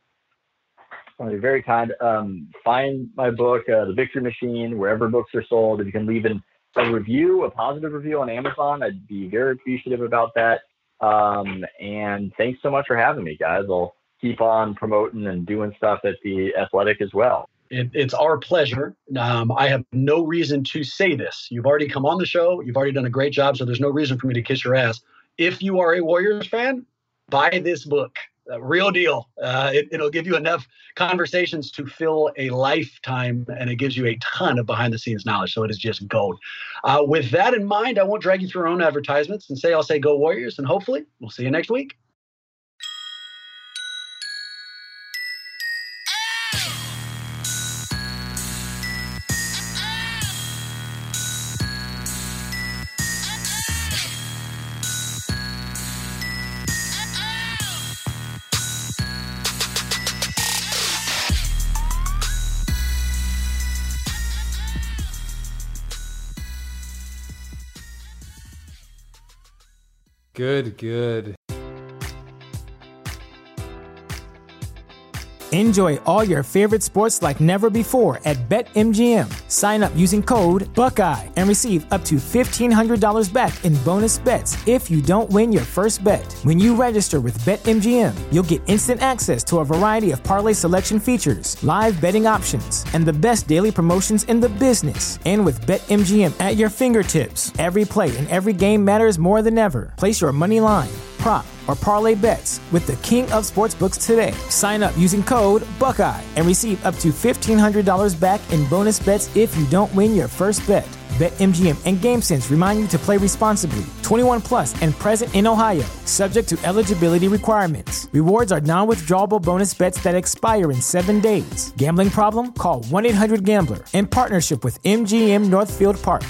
Oh, you're very kind. Find my book, The Victory Machine, wherever books are sold. If you can leave a positive review on Amazon, I'd be very appreciative about that. And thanks so much for having me, guys. I'll keep on promoting and doing stuff at The Athletic as well. It's our pleasure. I have no reason to say this. You've already come on the show. You've already done a great job, so there's no reason for me to kiss your ass. If you are a Warriors fan, buy this book. Real deal. It'll give you enough conversations to fill a lifetime, and it gives you a ton of behind-the-scenes knowledge, so it is just gold. With that in mind, I won't drag you through our own advertisements and I'll say go Warriors, and hopefully we'll see you next week. Good. Enjoy all your favorite sports like never before at BetMGM. Sign up using code Buckeye and receive up to $1,500 back in bonus bets if you don't win your first bet. When you register with BetMGM, you'll get instant access to a variety of parlay selection features, live betting options, and the best daily promotions in the business. And with BetMGM at your fingertips, every play and every game matters more than ever. Place your money line, prop, or parlay bets with the king of sportsbooks today. Sign up using code Buckeye and receive up to $1,500 back in bonus bets if you don't win your first bet. BetMGM and GameSense remind you to play responsibly. 21 plus and present in Ohio, subject to eligibility requirements. Rewards are non-withdrawable bonus bets that expire in 7 days. Gambling problem? Call 1-800-GAMBLER in partnership with MGM Northfield Park.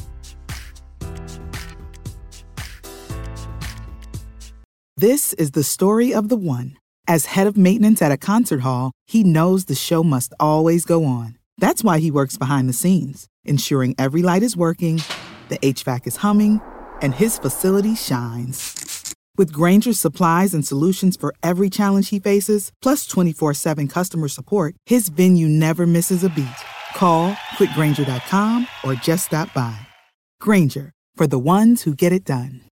This is the story of the one. As head of maintenance at a concert hall, he knows the show must always go on. That's why he works behind the scenes, ensuring every light is working, the HVAC is humming, and his facility shines. With Grainger's supplies and solutions for every challenge he faces, plus 24/7 customer support, his venue never misses a beat. Call quickgrainger.com or just stop by. Grainger, for the ones who get it done.